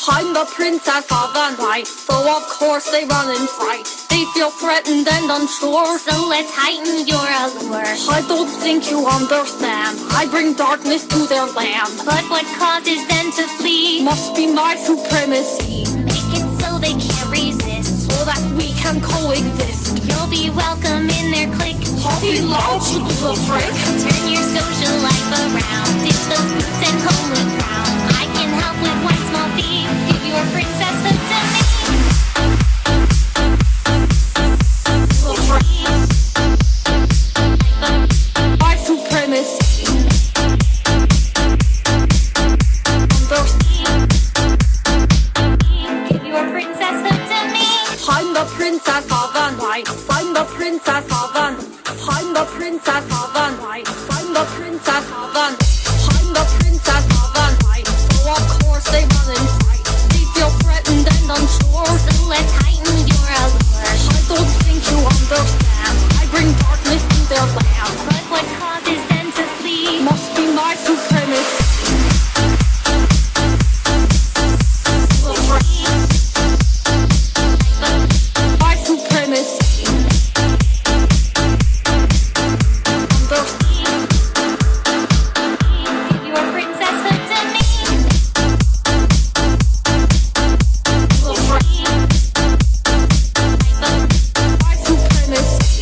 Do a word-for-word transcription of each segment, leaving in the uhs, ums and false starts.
I'm the princess of the night, so of course they run in fright. They feel threatened and unsure, so let's heighten your allure. I don't think you understand, I bring darkness to their land. But what causes them to flee must be my supremacy. Make it so they can't resist, so that we can coexist. You'll be welcome in their clique. I'll be loud, you little trick. Turn your social life around, ditch those boots and homely crown. I can help with one small fee, give your princesshood to me. My supremacy. Give your princesshood to me. I'm the princess of the night. I'm the princess of the night. I'm the princess of the night. I'm the princess of the night. I'm the princess of the night. So of course they run in fright. They feel threatened and unsure, so let's heighten your allure. I don't think you understand, I bring darkness to their land. But what causes them to flee must be my supremacy. My supremacy. Give your princesshood to me. My supremacy.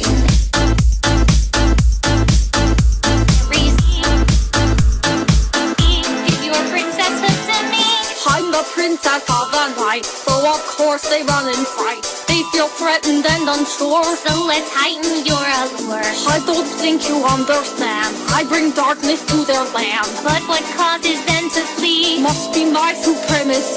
Give your princesshood to me. I'm the princess of the night, so of course they run in fright. They feel threatened and unsure, so let's heighten your allure. I don't think you understand, I bring darkness to their land. But what causes them to flee must be my supremacy.